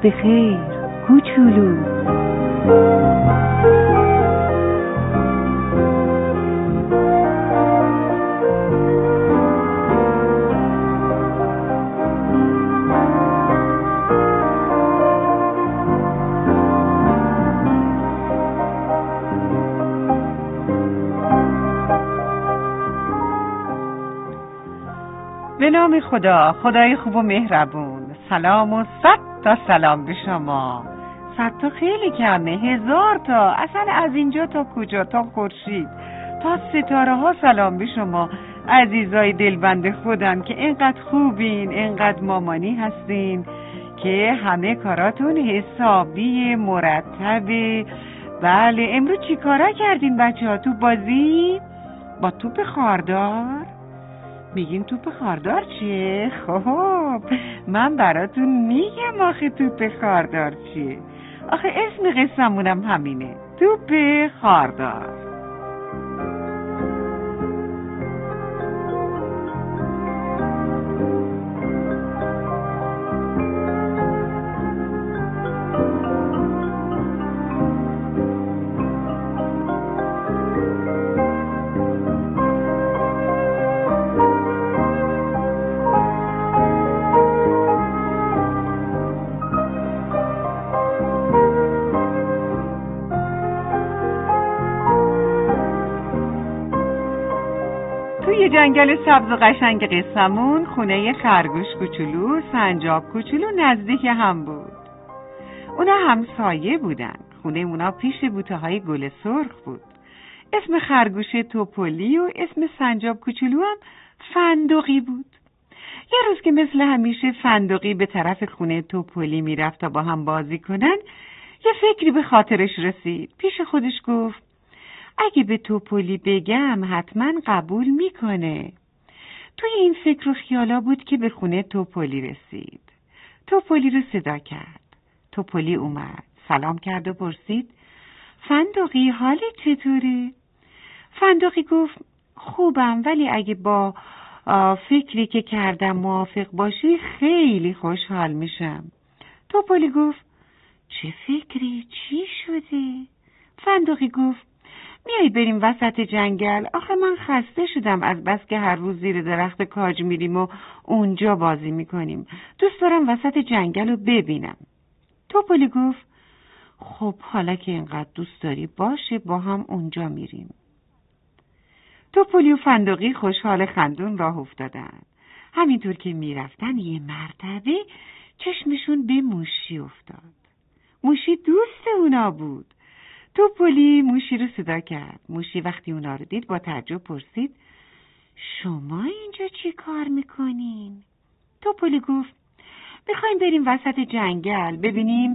به خیر کوچولو. به نام خدا، خدای خوب و مهربون. سلام و 100 تا سلام به شما. 100 تا خیلی کمه، 1000 تا. اصلا از اینجا تا کجا، تا خورشید تا ستاره ها سلام به شما عزیزای دلبند خودم که اینقدر خوبین، اینقدر مامانی هستین که همه کاراتون حسابی مرتبه. بله، امروز چی کارا کردین بچه ها؟ تو بازی با توپ خاردار؟ میگین توپ خاردار چیه؟ خب من براتون میگم آخه توپ خاردار چیه. آخه اسم قصه‌مونم همینه، توپ خاردار. توی جنگل سبز و قشنگ قصه‌مون خونه خرگوش کوچولو، سنجاب کوچولو نزدیک هم بود. اونا همسایه بودن. خونه اونا پیش بوته‌های گل سرخ بود. اسم خرگوش توپلی و اسم سنجاب کوچولو هم فندقی بود. یه روز که مثل همیشه فندقی به طرف خونه توپلی میرفت تا با هم بازی کنن، یه فکری به خاطرش رسید. پیش خودش گفت اگه به توپلی بگم حتما قبول میکنه. توی این فکر و خیالا بود که به خونه توپلی رسید. توپلی رو صدا کرد. توپلی اومد، سلام کرد و پرسید فندقی حالت چطوره؟ فندقی گفت خوبم، ولی اگه با فکری که کردم موافق باشی خیلی خوشحال میشم. توپلی گفت چه فکری؟ چی شده؟ فندقی گفت میای بریم وسط جنگل؟ آخه من خسته شدم از بس که هر روز زیر درخت کاج میریم و اونجا بازی میکنیم. دوست دارم وسط جنگل رو ببینم. توپلی گفت خب حالا که اینقدر دوست داری باشه، با هم اونجا میریم. توپلی و فندقی خوشحال خندون راه افتادن. همینطور که میرفتن یه مرتبه چشمشون به موشی افتاد. موشی دوست اونا بود. توپلی موشی رو صدا کرد. موشی وقتی اونا رو دید با تعجب پرسید شما اینجا چی کار میکنین؟ توپلی گفت میخوایم بریم وسط جنگل ببینیم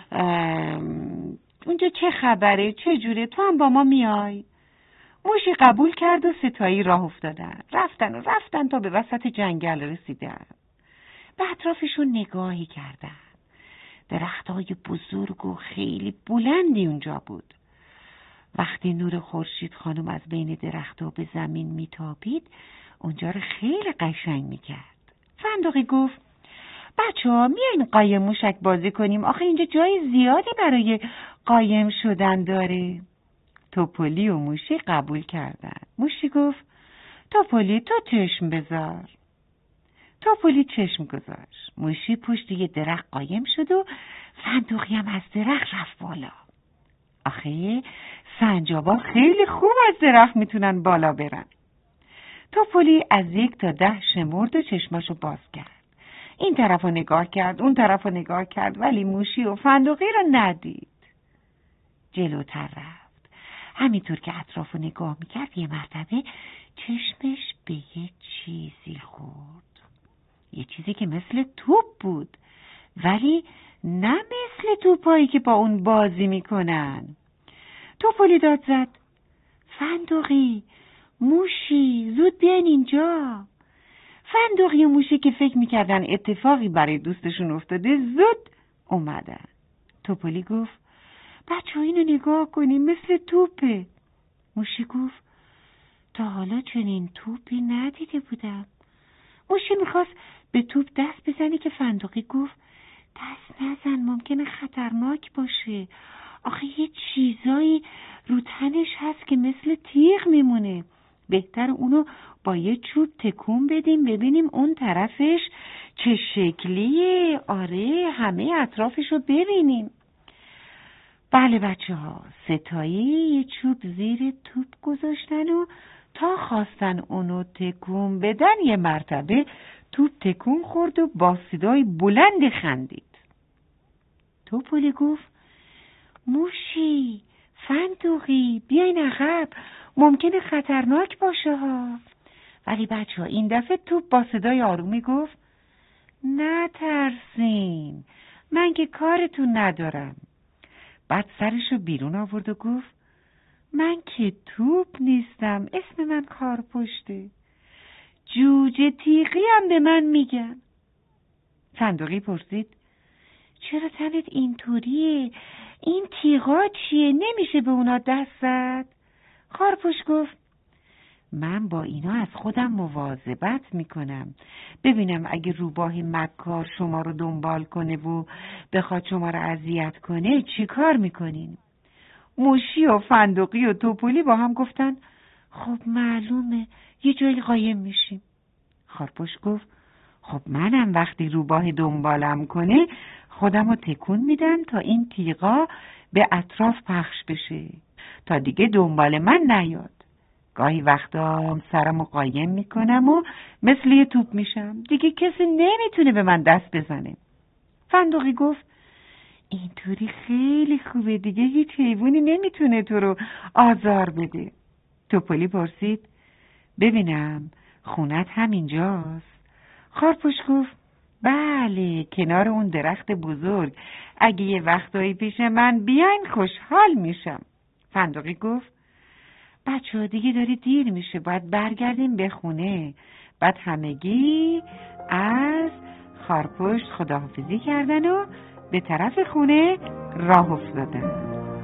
اونجا چه خبره، چه جوره، تو هم با ما میای؟ موشی قبول کرد و ستایی راه افتادن. رفتن تا به وسط جنگل رسیدن. به اطرافشون نگاهی کردن. درختای بزرگ و خیلی بلندی اونجا بود. وقتی نور خورشید خانم از بین درختها به زمین میتابید، اونجا رو خیلی قشنگ میکرد. فندقی گفت بچه‌ها میاین قایم موشک بازی کنیم؟ آخه اینجا جای زیادی برای قایم شدن داره. توپلی و موشی قبول کردن. موشی گفت توپلی تو چشم بذار. توپلی چشم گذاشت. موشی پشت یه درخت قایم شد و فندقی هم از درخت رفت بالا. آخه سنجابا خیلی خوب از درخت میتونن بالا برن. توپلی از 1 تا 10 شمرد و چشماشو باز کرد. این طرفو نگاه کرد، اون طرفو نگاه کرد، ولی موشی و فندقی رو ندید. جلوتر رفت. همینطور که اطرافو نگاه میکرد یه مرتبه چشمش به یه چیزی خورد. یه چیزی که مثل توپ بود، ولی نه مثل توپایی که با اون بازی میکنن. توپلی داد زد فندقی، موشی، زود بیاین اینجا. فندقی و موشی که فکر میکردن اتفاقی برای دوستشون افتاده زود اومدن. توپلی گفت بچه ها اینو نگاه کنیم، مثل توپه. موشی گفت تا حالا چنین توپی ندیده بودم. موشی میخواست به توپ دست بزنه که فندقی گفت دست نزن، ممکنه خطرناک باشه. آخه یه چیزایی رو تنش هست که مثل تیغ میمونه. بهتر اونو با یه چوب تکون بدیم ببینیم اون طرفش چه شکلیه. آره، همه اطرافشو ببینیم. بله بچه ها، ستایی یه چوب زیر توپ گذاشتن و تا خواستن اونو تکون بدن یه مرتبه توپ تکون خورد و با صدای بلند خندید. توپولی گفت موشی، فندقی، بیاین عقب، ممکنه خطرناک باشه ها. ولی بچه ها این دفعه توپ با صدای آرومی گفت نترسین، من که کارتون ندارم. بعد سرشو بیرون آورد و گفت من که توپ نیستم، اسم من خارپشته، جوجه تیغی هم به من میگن. صندوقی پرسید چرا تنت اینطوریه؟ این تیغا چیه؟ نمیشه به اونا دست زد؟ خارپشت گفت من با اینا از خودم مواظبت میکنم، ببینم اگه روباه مکار شما رو دنبال کنه و بخواد شما رو اذیت کنه چی کار میکنین؟ موشی و فندقی و توپولی با هم گفتن خب معلومه، یه جایی قایم میشیم. خارپشت گفت خب منم وقتی روباه دنبالم کنه خودم رو تکون میدم تا این تیغا به اطراف پخش بشه تا دیگه دنبال من نیاد. گاهی وقتا سرمو قایم میکنم و مثل یه توپ میشم، دیگه کسی نمیتونه به من دست بزنه. فندقی گفت اینطوری خیلی خوبه، دیگه هیچ حیوانی نمیتونه تو رو آزار بده. توپلی پرسید ببینم خونت همینجاست؟ خارپشت گفت بله، کنار اون درخت بزرگ، اگه یه وقتایی پیش من بیاین خوشحال میشم. فندقی گفت بچه ها دیگه داره دیر میشه، باید برگردیم به خونه. بعد همگی از خارپشت خداحافظی کردن و به طرف خونه راه افتادن.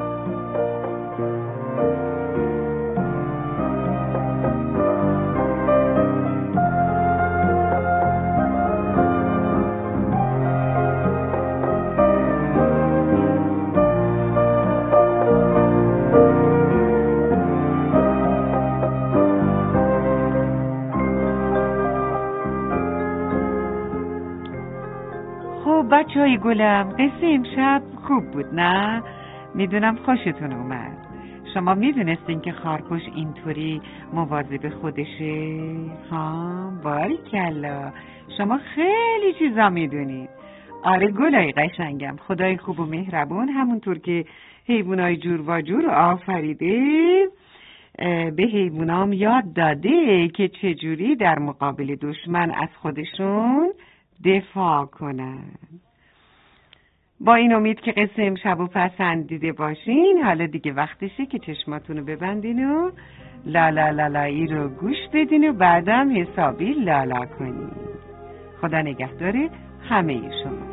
بچه‌های گلم، قصه امشب خوب بود نه؟ میدونم خوشتون اومد. شما میدونستین که خارپشت اینطوری مواظب خودشه؟ ها، باریکلا، شما خیلی چیزا میدونید. آره گلای قشنگم، خدای خوب و مهربون همونطور که حیوانای جور و جور آفریده به حیوانام یاد داده که چجوری در مقابل دشمن از خودشون دفاع کنن. با این امید که قصه امشبو پسندیده باشین، حالا دیگه وقتشه که چشماتونو ببندین و لالا لالایی رو گوش بدین و بعدم حسابی لالا کنین. خدا نگهدار همه شما.